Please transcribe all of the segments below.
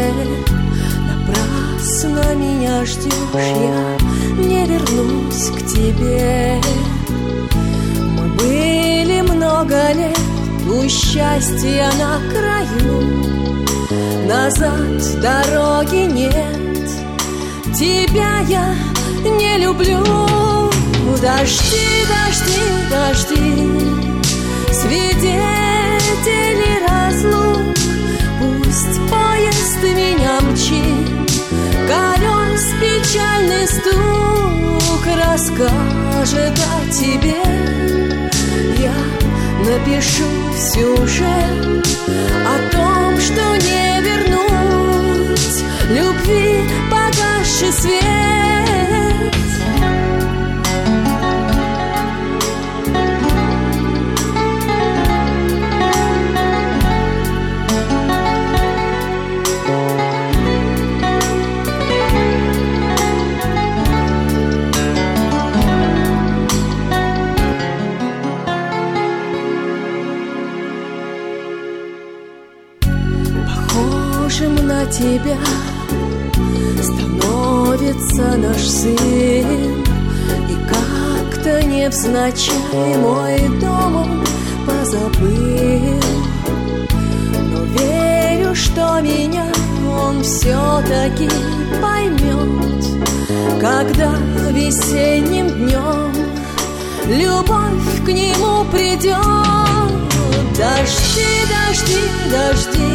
Напрасно меня ждешь, я не вернусь к тебе. Мы были много лет у счастья на краю, назад дороги нет, тебя я не люблю. Дожди, дожди, дожди, свидетели разлук, пусть поезд меня мчит, колес печальный стук расскажет о тебе. Я напишу сюжет о том, что не вернуть любви погасший свет. На тебя становится наш сын, и как-то невзначай мой дом он позабыл. Но верю, что меня он все-таки поймет, когда весенним днем любовь к нему придет. Дожди, дожди, дожди,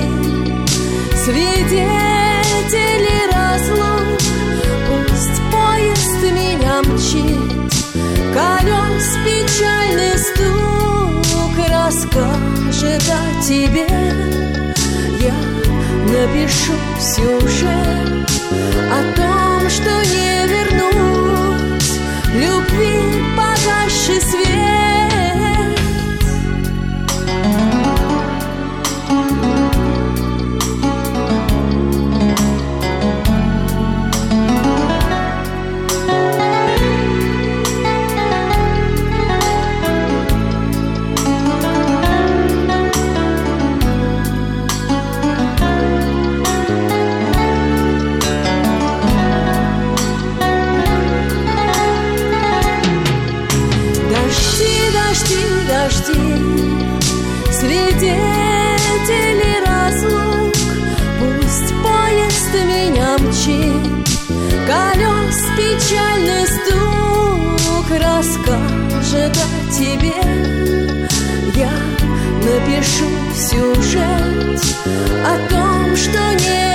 свидетели разлук, пусть поезд меня мчит, колес печальный стук расскажет о тебе. Я напишу сюжет о том, что не вернуть любви погасший свет. Дожди, свидетели разлук, пусть поезд меня мчит, колес печальный стук расскажет о тебе. Я напишу сюжет о том, что не